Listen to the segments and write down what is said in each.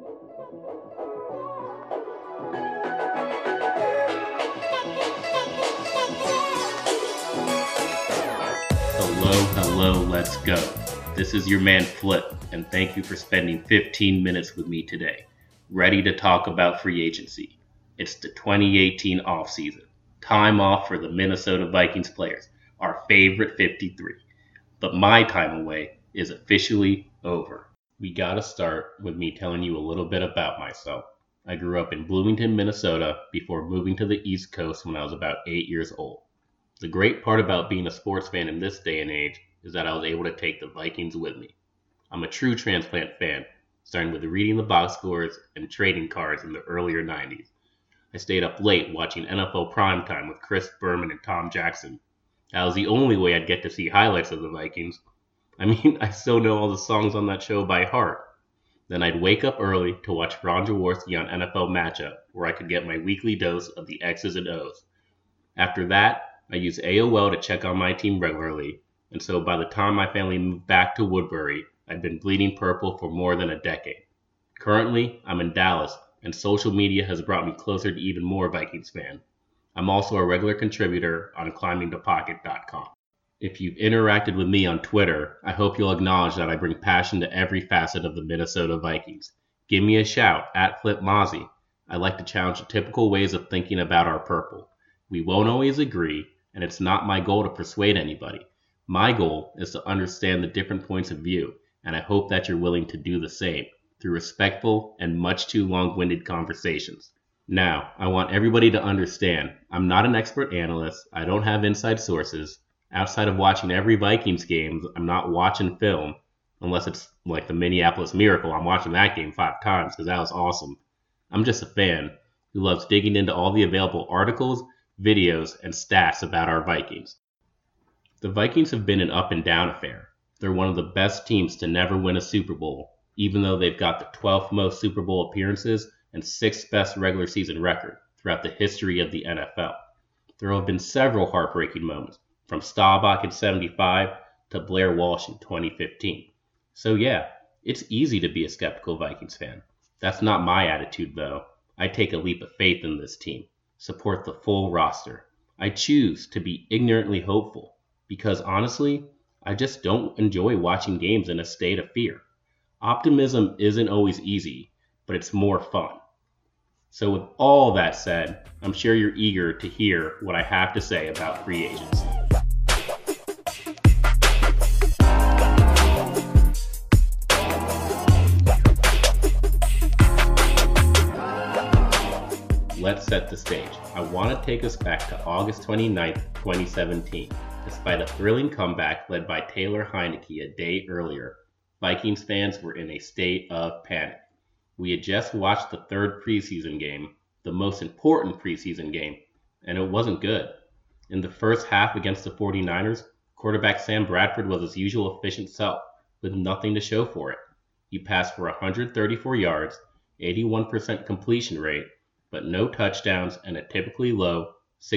Hello, let's go. This is your man Flip, and thank you for spending 15 minutes with me today. Ready to talk about free agency. It's the 2018 offseason. Time off for the Minnesota Vikings players, our favorite 53. But my time away is officially over. We gotta start with me telling you a little bit about myself. I grew up in Bloomington, Minnesota before moving to the East Coast when I was about 8 years old. The great part about being a sports fan in this day and age is that I was able to take the Vikings with me. I'm a true transplant fan, starting with reading the box scores and trading cards in the earlier 90s. I stayed up late watching NFL Primetime with Chris Berman and Tom Jackson. That was the only way I'd get to see highlights of the Vikings. I still know all the songs on that show by heart. Then I'd wake up early to watch Ron Jaworski on NFL Matchup, where I could get my weekly dose of the X's and O's. After that, I used AOL to check on my team regularly, and so by the time my family moved back to Woodbury, I'd been bleeding purple for more than a decade. Currently, I'm in Dallas, and social media has brought me closer to even more Vikings fans. I'm also a regular contributor on climbingthepocket.com. If you've interacted with me on Twitter, I hope you'll acknowledge that I bring passion to every facet of the Minnesota Vikings. Give me a shout at FlipMozzie. I like to challenge the typical ways of thinking about our purple. We won't always agree, and it's not my goal to persuade anybody. My goal is to understand the different points of view, and I hope that you're willing to do the same through respectful and much too long-winded conversations. Now, I want everybody to understand, I'm not an expert analyst, I don't have inside sources. Outside of watching every Vikings game, I'm not watching film, unless it's like the Minneapolis Miracle. I'm watching that game 5 times because that was awesome. I'm just a fan who loves digging into all the available articles, videos, and stats about our Vikings. The Vikings have been an up and down affair. They're one of the best teams to never win a Super Bowl, even though they've got the 12th most Super Bowl appearances and 6th best regular season record throughout the history of the NFL. There have been several heartbreaking moments, from Staubach in 75 to Blair Walsh in 2015. So yeah, it's easy to be a skeptical Vikings fan. That's not my attitude though. I take a leap of faith in this team. Support the full roster. I choose to be ignorantly hopeful because honestly, I just don't enjoy watching games in a state of fear. Optimism isn't always easy, but it's more fun. So with all that said, I'm sure you're eager to hear what I have to say about free agency. Let's set the stage. I want to take us back to August 29th, 2017. Despite a thrilling comeback led by Taylor Heinicke a day earlier, Vikings fans were in a state of panic. We had just watched the third preseason game, the most important preseason game, and it wasn't good. In the first half against the 49ers, quarterback Sam Bradford was his usual efficient self, with nothing to show for it. He passed for 134 yards, 81% completion rate, but no touchdowns and a typically low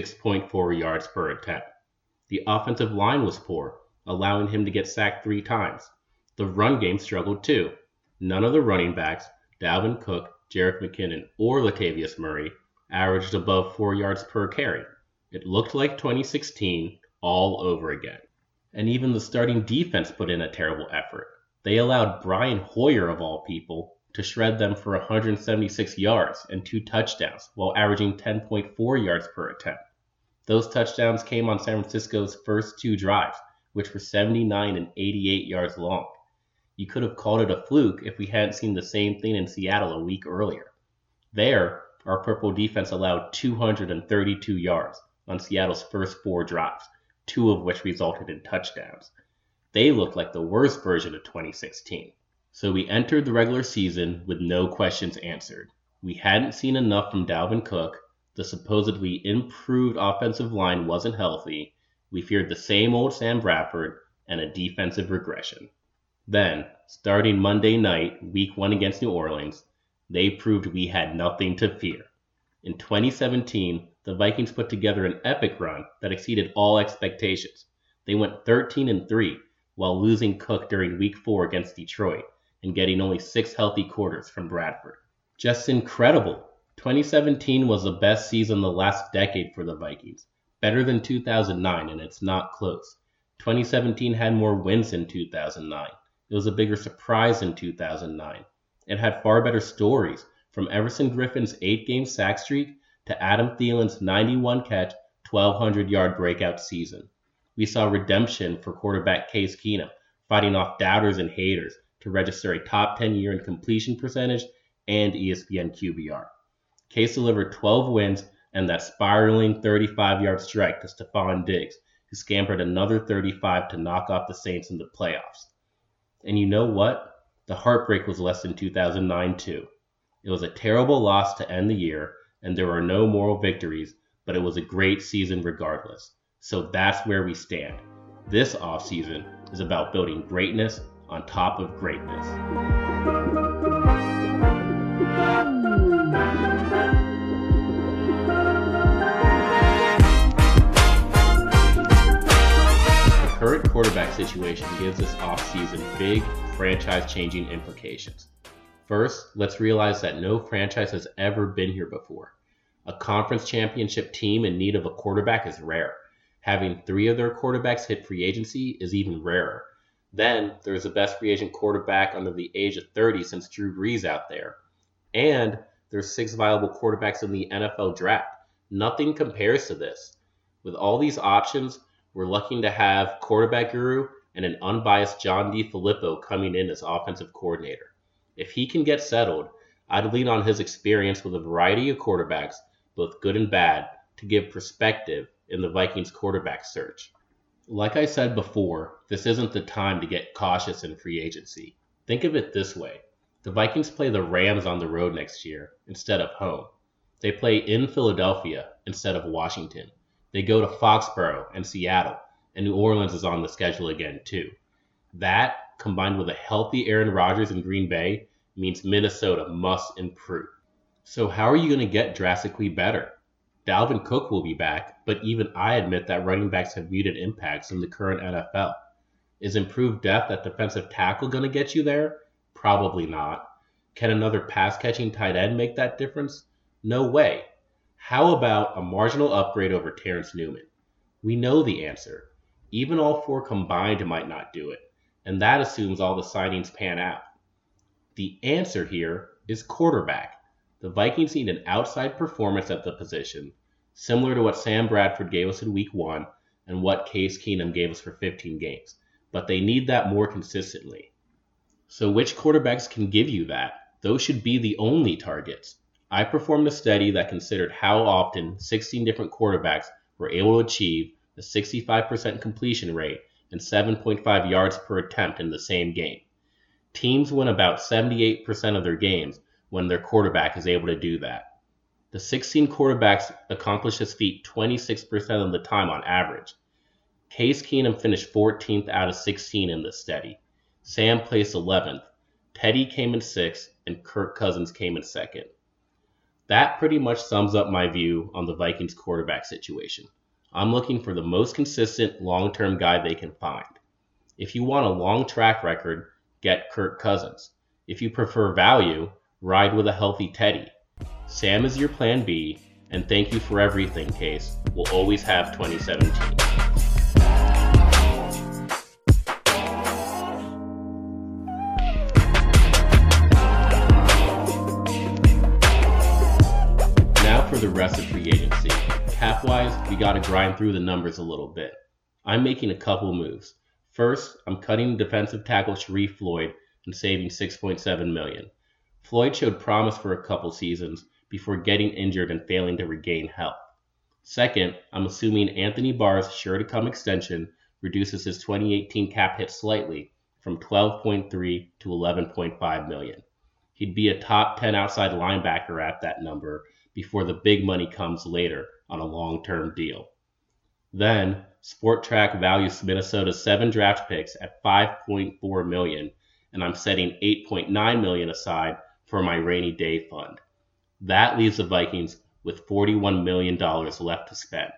6.4 yards per attempt. The offensive line was poor, allowing him to get sacked 3 times. The run game struggled too. None of the running backs, Dalvin Cook, Jerick McKinnon, or Latavius Murray, averaged above 4 yards per carry. It looked like 2016 all over again. And even the starting defense put in a terrible effort. They allowed Brian Hoyer, of all people, to shred them for 176 yards and 2 touchdowns, while averaging 10.4 yards per attempt. Those touchdowns came on San Francisco's first 2 drives, which were 79 and 88 yards long. You could have called it a fluke if we hadn't seen the same thing in Seattle a week earlier. There, our purple defense allowed 232 yards on Seattle's first 4 drives, 2 of which resulted in touchdowns. They looked like the worst version of 2016. So we entered the regular season with no questions answered. We hadn't seen enough from Dalvin Cook, the supposedly improved offensive line wasn't healthy, we feared the same old Sam Bradford, and a defensive regression. Then, starting Monday night, week 1 against New Orleans, they proved we had nothing to fear. In 2017, the Vikings put together an epic run that exceeded all expectations. They went 13-3 while losing Cook during week 4 against Detroit, and getting only 6 healthy quarters from Bradford. Just incredible! 2017 was the best season the last decade for the Vikings. Better than 2009, and it's not close. 2017 had more wins than 2009. It was a bigger surprise than 2009. It had far better stories, from Everson Griffin's 8-game sack streak to Adam Thielen's 91-catch, 1,200-yard breakout season. We saw redemption for quarterback Case Keenum, fighting off doubters and haters to register a top 10 year in completion percentage and ESPN QBR. Case delivered 12 wins and that spiraling 35-yard strike to Stephon Diggs, who scampered another 35 to knock off the Saints in the playoffs. And you know what? The heartbreak was less than 2009 too. It was a terrible loss to end the year, and there were no moral victories, but it was a great season regardless. So that's where we stand. This offseason is about building greatness on top of greatness. The current quarterback situation gives this offseason big, franchise-changing implications. First, let's realize that no franchise has ever been here before. A conference championship team in need of a quarterback is rare. Having 3 of their quarterbacks hit free agency is even rarer. Then, there's the best free agent quarterback under the age of 30 since Drew Brees out there. And there's 6 viable quarterbacks in the NFL draft. Nothing compares to this. With all these options, we're lucky to have quarterback guru and an unbiased John DeFilippo coming in as offensive coordinator. If he can get settled, I'd lean on his experience with a variety of quarterbacks, both good and bad, to give perspective in the Vikings quarterback search. Like I said before, this isn't the time to get cautious in free agency. Think of it this way. The Vikings play the Rams on the road next year instead of home. They play in Philadelphia instead of Washington. They go to Foxborough and Seattle, and New Orleans is on the schedule again too. That, combined with a healthy Aaron Rodgers in Green Bay, means Minnesota must improve. So how are you going to get drastically better? Dalvin Cook will be back, but even I admit that running backs have muted impacts in the current NFL. Is improved depth at defensive tackle going to get you there? Probably not. Can another pass-catching tight end make that difference? No way. How about a marginal upgrade over Terrence Newman? We know the answer. Even all 4 combined might not do it, and that assumes all the signings pan out. The answer here is quarterback. The Vikings need an outside performance at the position, similar to what Sam Bradford gave us in Week 1 and what Case Keenum gave us for 15 games, but they need that more consistently. So which quarterbacks can give you that? Those should be the only targets. I performed a study that considered how often 16 different quarterbacks were able to achieve a 65% completion rate and 7.5 yards per attempt in the same game. Teams win about 78% of their games when their quarterback is able to do that. The 16 quarterbacks accomplish this feat 26% of the time on average. Case Keenum finished 14th out of 16 in this study. Sam placed 11th. Teddy came in 6th, and Kirk Cousins came in 2nd. That pretty much sums up my view on the Vikings quarterback situation. I'm looking for the most consistent long-term guy they can find. If you want a long track record, get Kirk Cousins. If you prefer value, ride with a healthy Teddy. Sam is your plan B, and thank you for everything, Case. We'll always have 2017. Now for the rest of free agency. Cap-wise, we gotta grind through the numbers a little bit. I'm making a couple moves. First, I'm cutting defensive tackle Sharif Floyd and saving $6.7 million. Floyd showed promise for a couple seasons before getting injured and failing to regain health. Second, I'm assuming Anthony Barr's sure-to-come extension reduces his 2018 cap hit slightly from $12.3 to $11.5 million. He'd be a top 10 outside linebacker at that number before the big money comes later on a long-term deal. Then, SportTrack values Minnesota's 7 draft picks at $5.4 million, and I'm setting $8.9 million aside for my rainy day fund. That leaves the Vikings with $41 million left to spend.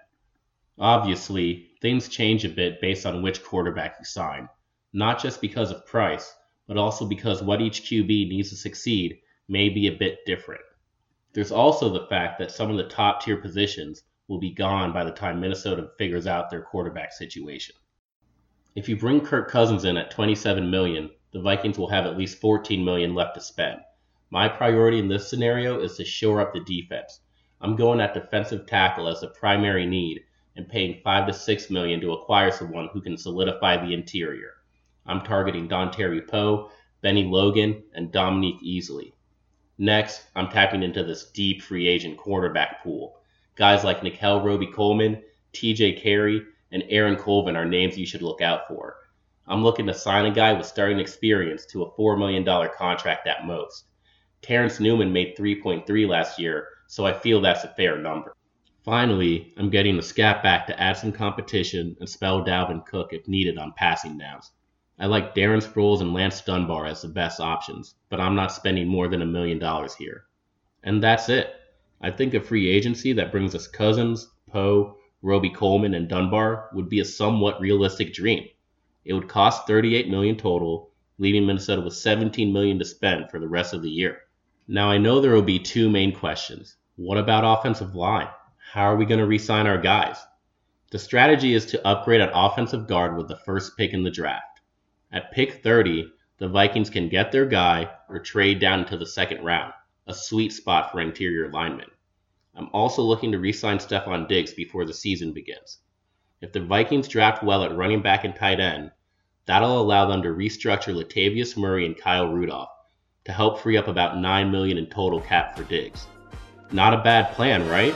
Obviously, things change a bit based on which quarterback you sign, not just because of price, but also because what each QB needs to succeed may be a bit different. There's also the fact that some of the top tier positions will be gone by the time Minnesota figures out their quarterback situation. If you bring Kirk Cousins in at $27 million, the Vikings will have at least $14 million left to spend. My priority in this scenario is to shore up the defense. I'm going at defensive tackle as the primary need and paying $5 to $6 million to acquire someone who can solidify the interior. I'm targeting Dontari Poe, Benny Logan, and Dominique Easley. Next, I'm tapping into this deep free agent quarterback pool. Guys like Nickel Roby-Coleman, TJ Carey, and Aaron Colvin are names you should look out for. I'm looking to sign a guy with starting experience to a $4 million contract at most. Terrence Newman made $3.3 last year, so I feel that's a fair number. Finally, I'm getting a scat back to add some competition and spell Dalvin Cook if needed on passing downs. I like Darren Sproles and Lance Dunbar as the best options, but I'm not spending more than $1 million here. And that's it. I think a free agency that brings us Cousins, Poe, Roby-Coleman, and Dunbar would be a somewhat realistic dream. It would cost $38 million total, leaving Minnesota with $17 million to spend for the rest of the year. Now I know there will be two main questions. What about offensive line? How are we going to re-sign our guys? The strategy is to upgrade at offensive guard with the first pick in the draft. At pick 30, the Vikings can get their guy or trade down into the second round, a sweet spot for interior linemen. I'm also looking to re-sign Stefon Diggs before the season begins. If the Vikings draft well at running back and tight end, that'll allow them to restructure Latavius Murray and Kyle Rudolph to help free up about $9 million in total cap for Diggs. Not a bad plan, right?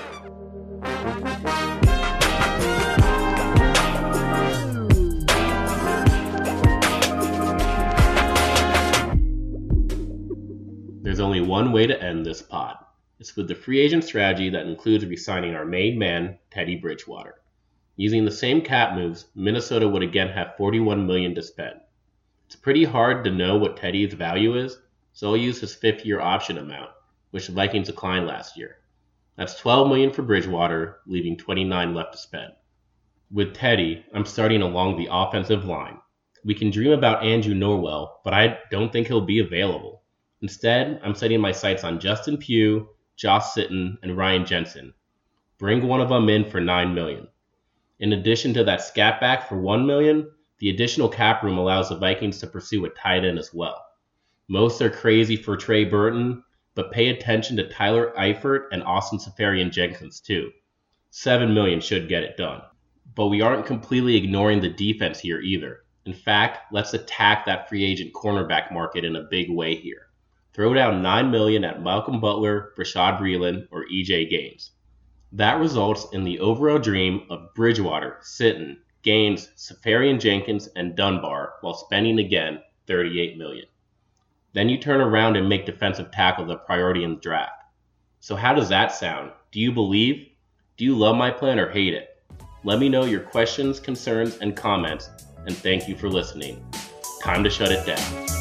There's only one way to end this pod. It's with the free agent strategy that includes re-signing our main man, Teddy Bridgewater. Using the same cap moves, Minnesota would again have $41 million to spend. It's pretty hard to know what Teddy's value is, so I'll use his fifth-year option amount, which the Vikings declined last year. That's $12 million for Bridgewater, leaving $29 million left to spend. With Teddy, I'm starting along the offensive line. We can dream about Andrew Norwell, but I don't think he'll be available. Instead, I'm setting my sights on Justin Pugh, Josh Sitton, and Ryan Jensen. Bring one of them in for $9 million. In addition to that scat back for $1 million, the additional cap room allows the Vikings to pursue a tight end as well. Most are crazy for Trey Burton, but pay attention to Tyler Eifert and Austin Seferian-Jenkins too. $7 million should get it done. But we aren't completely ignoring the defense here either. In fact, let's attack that free agent cornerback market in a big way here. Throw down $9 million at Malcolm Butler, Rashad Breeland, or EJ Gaines. That results in the overall dream of Bridgewater, Sitton, Gaines, Seferian-Jenkins, and Dunbar while spending again $38 million. Then you turn around and make defensive tackle the priority in the draft. So how does that sound? Do you believe? Do you love my plan or hate it? Let me know your questions, concerns, and comments, and thank you for listening. Time to shut it down.